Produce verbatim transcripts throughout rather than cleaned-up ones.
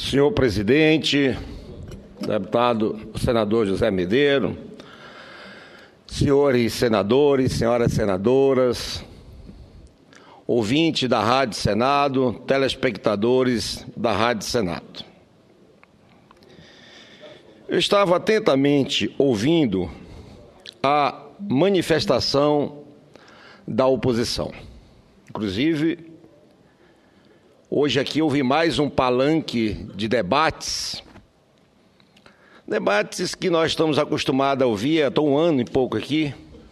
Senhor presidente, deputado senador José Medeiro, senhores senadores, senhoras senadoras, ouvintes da Rádio Senado, telespectadores da Rádio Senado. Eu estava atentamente ouvindo a manifestação da oposição. Inclusive, hoje aqui houve mais um palanque de debates, debates que nós estamos acostumados a ouvir, estou um ano e pouco aqui,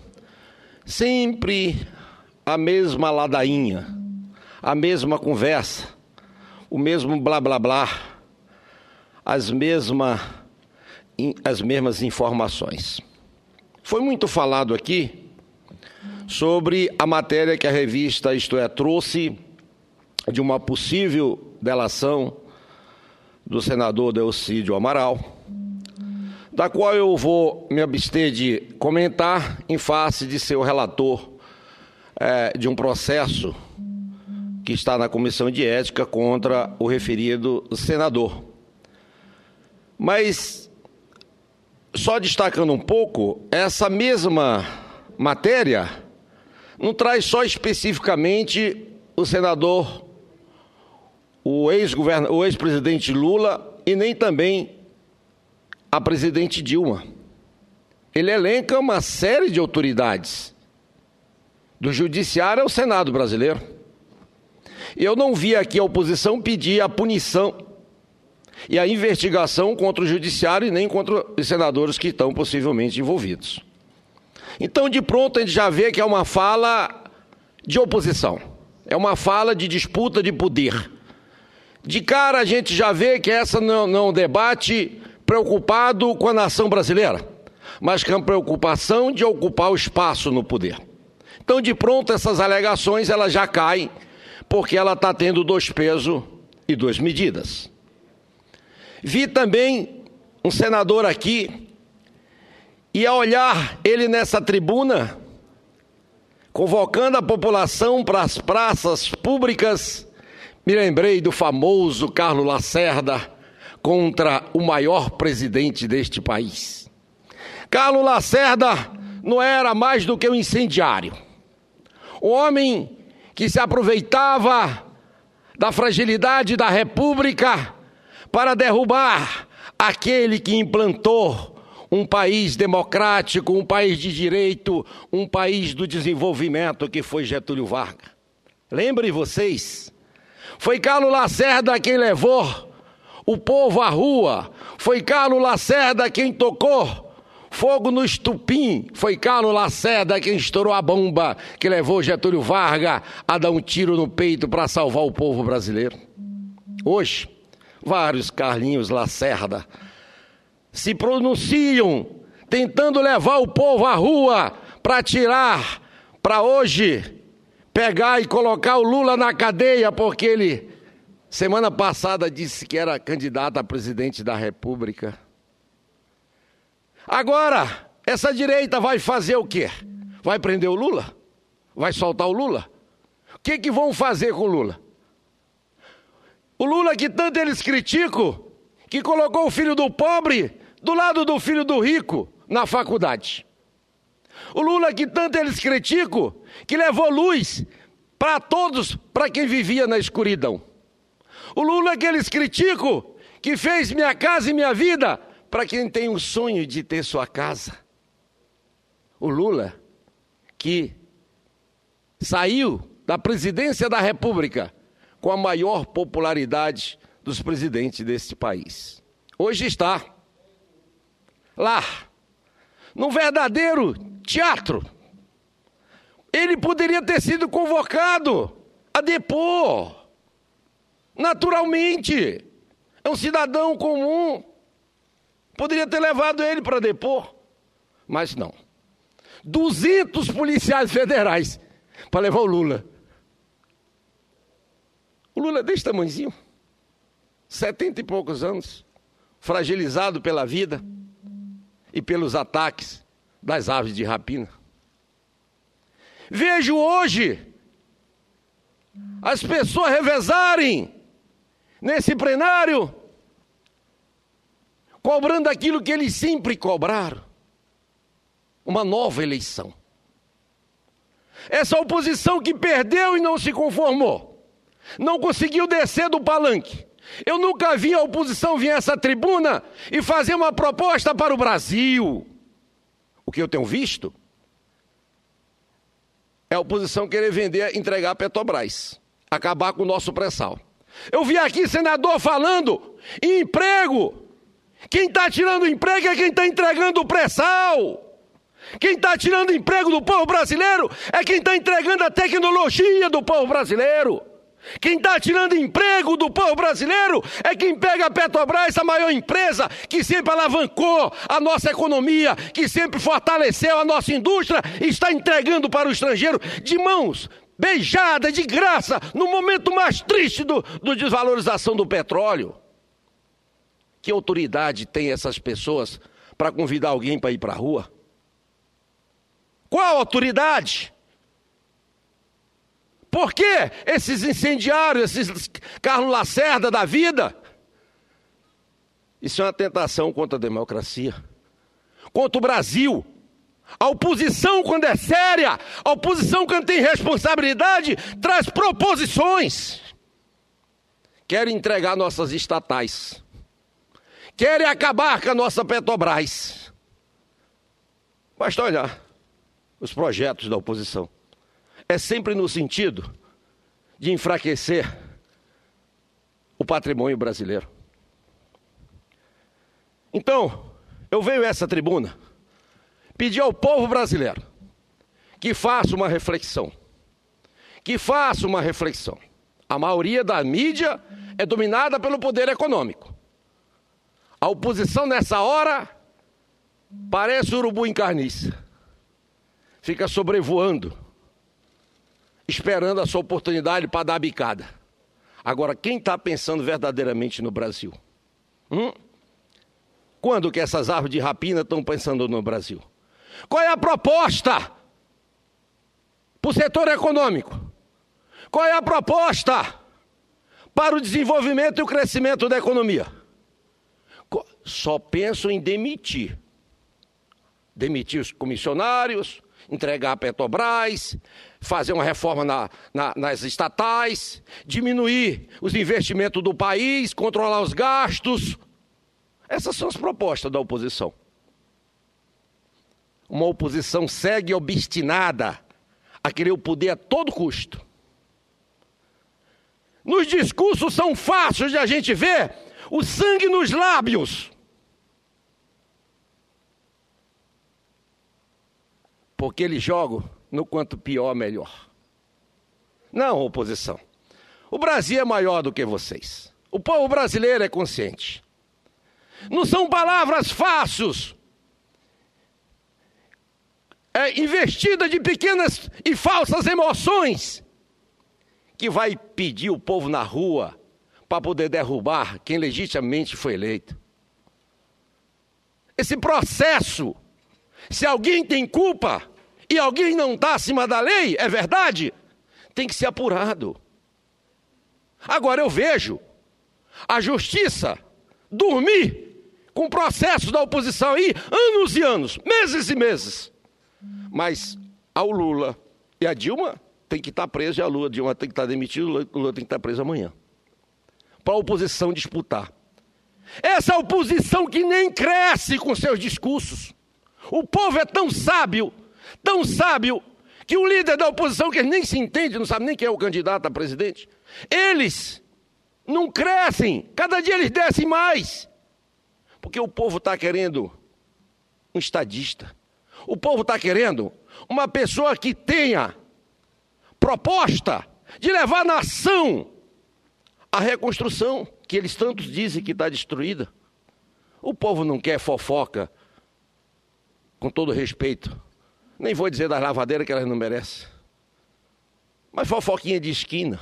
sempre a mesma ladainha, a mesma conversa, o mesmo blá blá blá, as mesmas, as mesmas informações. Foi muito falado aqui sobre a matéria que a revista Isto É trouxe de uma possível delação do senador Delcídio Amaral, da qual eu vou me abster de comentar em face de ser o relator é, de um processo que está na Comissão de Ética contra o referido senador. Mas, só destacando um pouco, essa mesma matéria não traz só especificamente o senador o ex-govern... o ex-presidente Lula e nem também a presidente Dilma. Ele elenca uma série de autoridades, do judiciário ao Senado brasileiro. Eu não vi aqui a oposição pedir a punição e a investigação contra o judiciário e nem contra os senadores que estão possivelmente envolvidos. Então, de pronto, a gente já vê que é uma fala de oposição, é uma fala de disputa de poder. De cara, a gente já vê que essa não, não é um debate preocupado com a nação brasileira, mas com a preocupação de ocupar o espaço no poder. Então, de pronto, essas alegações elas já caem, porque ela está tendo dois pesos e duas medidas. Vi também um senador aqui, e a olhar ele nessa tribuna, convocando a população para as praças públicas, me lembrei do famoso Carlos Lacerda contra o maior presidente deste país. Carlos Lacerda não era mais do que um incendiário. Um homem que se aproveitava da fragilidade da República para derrubar aquele que implantou um país democrático, um país de direito, um país do desenvolvimento que foi Getúlio Vargas. Lembrem vocês, foi Carlos Lacerda quem levou o povo à rua, foi Carlos Lacerda quem tocou fogo no estupim, foi Carlos Lacerda quem estourou a bomba que levou Getúlio Vargas a dar um tiro no peito para salvar o povo brasileiro. Hoje, vários Carlinhos Lacerda se pronunciam tentando levar o povo à rua para tirar, para hoje pegar e colocar o Lula na cadeia, porque ele, semana passada, disse que era candidato a presidente da República. Agora, essa direita vai fazer o quê? Vai prender o Lula? Vai soltar o Lula? O que que vão fazer com o Lula? O Lula que tanto eles criticam, que colocou o filho do pobre do lado do filho do rico na faculdade. O Lula que tanto eles criticam, que levou luz para todos, para quem vivia na escuridão. O Lula que eles criticam, que fez Minha Casa e Minha Vida, para quem tem o sonho de ter sua casa. O Lula que saiu da presidência da República com a maior popularidade dos presidentes deste país. Hoje está lá, num verdadeiro teatro. Ele poderia ter sido convocado a depor, naturalmente. É um cidadão comum. Poderia ter levado ele para depor, mas não. duzentos policiais federais para levar o Lula. O Lula é desse tamanhozinho, setenta e poucos anos, fragilizado pela vida e pelos ataques das aves de rapina. Vejo hoje as pessoas revezarem nesse plenário cobrando aquilo que eles sempre cobraram, uma nova eleição. Essa oposição que perdeu e não se conformou, não conseguiu descer do palanque. Eu nunca vi a oposição vir a essa tribuna e fazer uma proposta para o Brasil. O que eu tenho visto é a oposição querer vender, entregar a Petrobras, acabar com o nosso pré-sal. Eu vi aqui senador falando em emprego. Quem está tirando emprego é quem está entregando o pré-sal. Quem está tirando emprego do povo brasileiro é quem está entregando a tecnologia do povo brasileiro. Quem está tirando emprego do povo brasileiro é quem pega a Petrobras, a maior empresa que sempre alavancou a nossa economia, que sempre fortaleceu a nossa indústria, e está entregando para o estrangeiro de mãos beijadas, de graça, no momento mais triste do, do desvalorização do petróleo. Que autoridade tem essas pessoas para convidar alguém para ir para a rua? Qual autoridade? Por que esses incendiários, esses Carlos Lacerda da vida? Isso é uma tentação contra a democracia, contra o Brasil. A oposição, quando é séria, a oposição, quando tem responsabilidade, traz proposições. Querem entregar nossas estatais, querem acabar com a nossa Petrobras. Basta olhar os projetos da oposição. É sempre no sentido de enfraquecer o patrimônio brasileiro. Então, eu venho a essa tribuna pedir ao povo brasileiro que faça uma reflexão. Que faça uma reflexão. A maioria da mídia é dominada pelo poder econômico. A oposição nessa hora parece urubu em carniça. Fica sobrevoando, esperando a sua oportunidade para dar a bicada. Agora, quem está pensando verdadeiramente no Brasil? Hum? Quando que essas árvores de rapina estão pensando no Brasil? Qual é a proposta para o setor econômico? Qual é a proposta para o desenvolvimento e o crescimento da economia? Só pensam em demitir. Demitir os comissionários, entregar a Petrobras, fazer uma reforma na, na, nas estatais, diminuir os investimentos do país, controlar os gastos. Essas são as propostas da oposição. Uma oposição cega e obstinada a querer o poder a todo custo. Nos discursos são fáceis de a gente ver o sangue nos lábios. Porque eles jogam no quanto pior, melhor. Não, oposição. O Brasil é maior do que vocês. O povo brasileiro é consciente. Não são palavras fáceis, é investida de pequenas e falsas emoções, que vai pedir o povo na rua para poder derrubar quem legitimamente foi eleito. Esse processo, se alguém tem culpa e alguém não está acima da lei, é verdade, tem que ser apurado. Agora eu vejo a justiça dormir com processos da oposição aí, anos e anos, meses e meses. Mas ao Lula e a Dilma tem que estar preso, e a Lula, a Dilma tem que estar demitido, o Lula tem que estar preso amanhã. Para a oposição disputar. Essa oposição que nem cresce com seus discursos. O povo é tão sábio, tão sábio, que o líder da oposição, que nem se entende, não sabe nem quem é o candidato a presidente, eles não crescem, cada dia eles descem mais. Porque o povo está querendo um estadista. O povo está querendo uma pessoa que tenha proposta de levar a nação à reconstrução, que eles tantos dizem que está destruída. O povo não quer fofoca, com todo respeito. Nem vou dizer das lavadeiras que elas não merecem. Mas fofoquinha de esquina.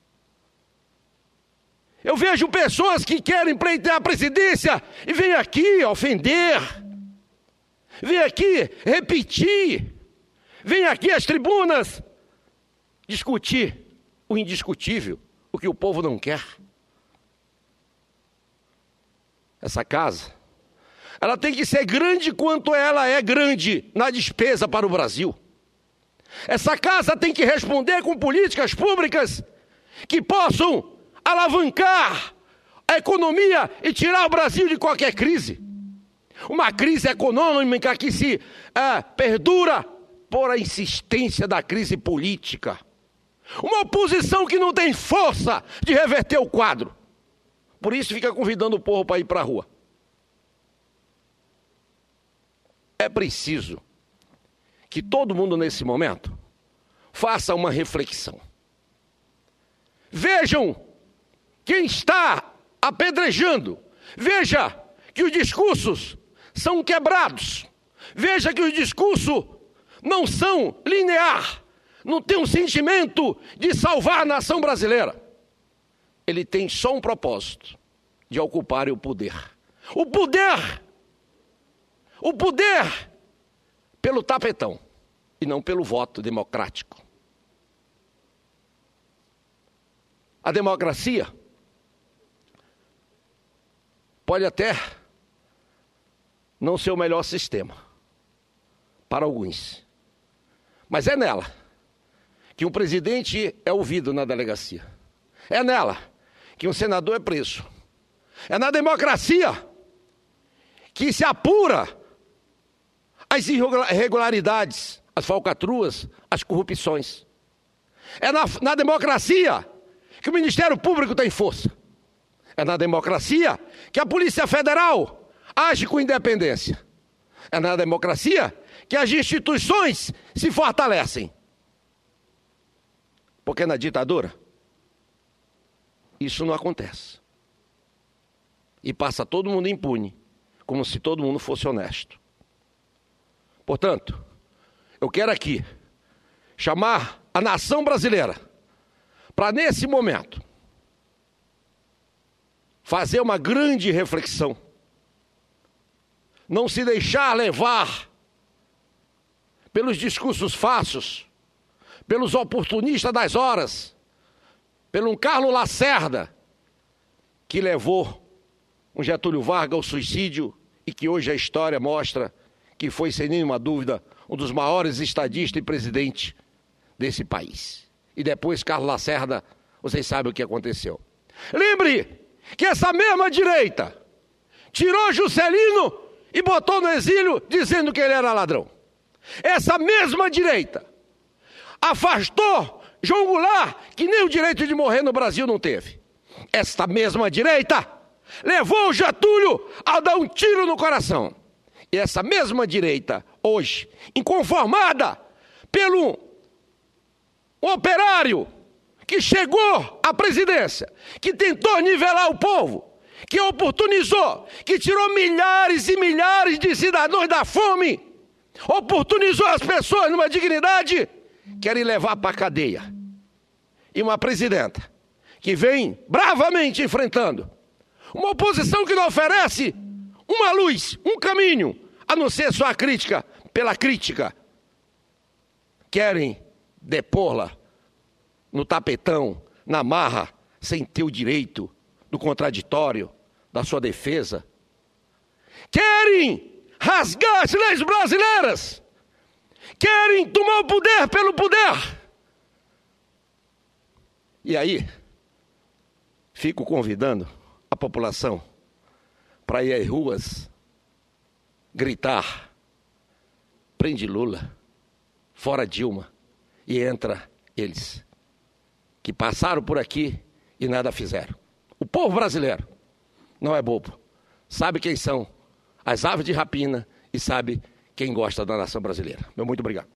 Eu vejo pessoas que querem pleitear a presidência e vêm aqui ofender. Vem aqui repetir. Vem aqui às tribunas discutir o indiscutível, o que o povo não quer. Essa casa ela tem que ser grande quanto ela é grande na despesa para o Brasil. Essa casa tem que responder com políticas públicas que possam alavancar a economia e tirar o Brasil de qualquer crise. Uma crise econômica que se é, perdura por a insistência da crise política. Uma oposição que não tem força de reverter o quadro. Por isso fica convidando o povo para ir para a rua. É preciso que todo mundo nesse momento faça uma reflexão. Vejam quem está apedrejando. Veja que os discursos são quebrados. Veja que os discursos não são lineares. Não tem um sentimento de salvar a nação brasileira. Ele tem só um propósito, de ocupar o poder. O poder, o poder pelo tapetão e não pelo voto democrático. A democracia pode até não ser o melhor sistema para alguns, mas é nela que um presidente é ouvido na delegacia. É nela que um senador é preso. É na democracia que se apura as irregularidades, as falcatruas, as corrupções. É na, na democracia que o Ministério Público tem força. É na democracia que a Polícia Federal age com independência. É na democracia que as instituições se fortalecem. Porque na ditadura, isso não acontece. E passa todo mundo impune, como se todo mundo fosse honesto. Portanto, eu quero aqui chamar a nação brasileira para, nesse momento, fazer uma grande reflexão. Não se deixar levar pelos discursos falsos, pelos oportunistas das horas, pelo Carlos Lacerda, que levou um Getúlio Vargas ao suicídio e que hoje a história mostra que foi, sem nenhuma dúvida, um dos maiores estadistas e presidente desse país. E depois, Carlos Lacerda, vocês sabem o que aconteceu. Lembre que essa mesma direita tirou Juscelino e botou no exílio dizendo que ele era ladrão. Essa mesma direita afastou João Goulart, que nem o direito de morrer no Brasil não teve. Esta mesma direita levou o Getúlio a dar um tiro no coração. E essa mesma direita, hoje, inconformada pelo um operário que chegou à presidência, que tentou nivelar o povo, que oportunizou, que tirou milhares e milhares de cidadãos da fome, oportunizou as pessoas numa dignidade, querem levar para a cadeia. E uma presidenta que vem bravamente enfrentando uma oposição que não oferece uma luz, um caminho, a não ser só a crítica pela crítica. Querem depô-la no tapetão, na marra, sem ter o direito do contraditório, da sua defesa. Querem rasgar as leis brasileiras. Querem tomar o poder pelo poder. E aí, fico convidando a população para ir às ruas, gritar, prende Lula, fora Dilma, e entra eles, que passaram por aqui e nada fizeram. O povo brasileiro não é bobo, sabe quem são as aves de rapina e sabe quem gosta da nação brasileira. Meu muito obrigado.